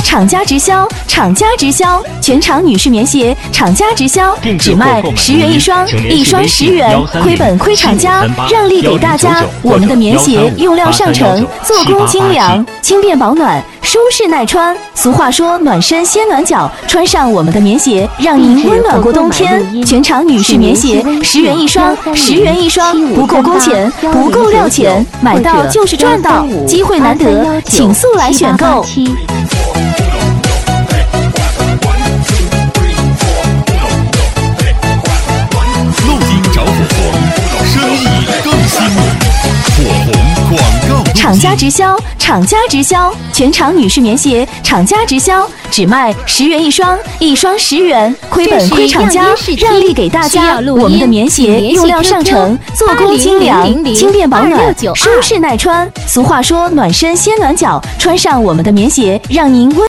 厂家直销，厂家直销，全场女士棉鞋，厂家直销，只卖10元一双，一双10元，亏本亏厂家，让利给大家。我们的棉鞋用料上乘，做工精良，轻便保暖，舒适耐穿。俗话说暖身先暖脚，穿上我们的棉鞋，让您温暖过冬天。全场女士棉鞋10元一双，10元一双，不够工钱，不够料钱，买到就是赚到，机会难得，请速来选购。 路径找火红，生意更兴隆。火红广告。 厂家直销，厂家直销，全场女士棉鞋，厂家直销，只卖10元一双，一双10元，亏本亏厂家，让利给大家。我们的棉鞋用料上乘，做工精良，轻便保暖，舒适耐穿。俗话说暖身先暖脚，穿上我们的棉鞋，让您温。